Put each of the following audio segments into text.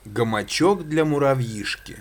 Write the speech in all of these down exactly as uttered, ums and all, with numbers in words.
Гамачок для муравьишки.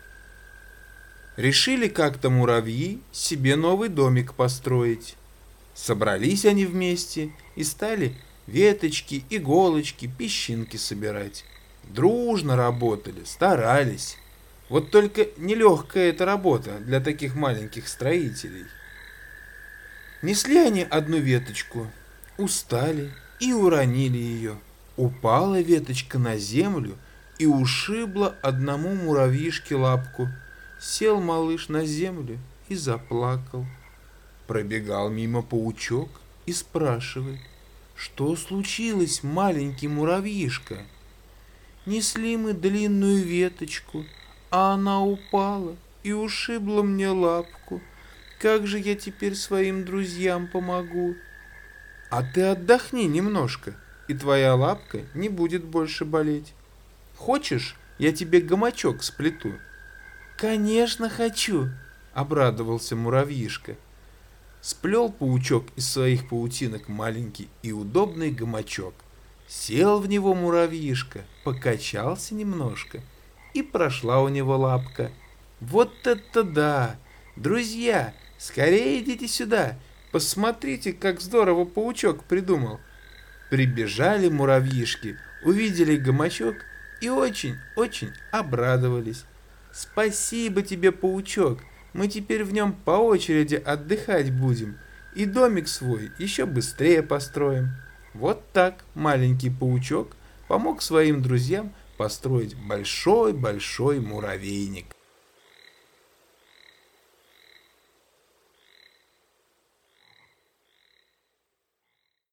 Решили как-то муравьи себе новый домик построить. Собрались они вместе и стали веточки, иголочки, песчинки собирать. Дружно работали, старались. Вот только нелегкая эта работа для таких маленьких строителей. Несли они одну веточку, устали и уронили ее. Упала веточка на землю и ушибла одному муравьишке лапку. Сел малыш на землю и заплакал. Пробегал мимо паучок и спрашивает: «Что случилось, маленький муравьишка?» «Несли мы длинную веточку, а она упала и ушибла мне лапку. Как же я теперь своим друзьям помогу?» «А ты отдохни немножко, и твоя лапка не будет больше болеть. Хочешь, я тебе гамачок сплету?» «Конечно хочу!» — обрадовался муравьишка. Сплел паучок из своих паутинок маленький и удобный гамачок. Сел в него муравьишка, покачался немножко, и прошла у него лапка. «Вот это да! Друзья, скорее идите сюда! Посмотрите, как здорово паучок придумал!» Прибежали муравьишки, увидели гамачок и очень-очень обрадовались. «Спасибо тебе, паучок, мы теперь в нем по очереди отдыхать будем и домик свой еще быстрее построим». Вот так маленький паучок помог своим друзьям построить большой-большой муравейник.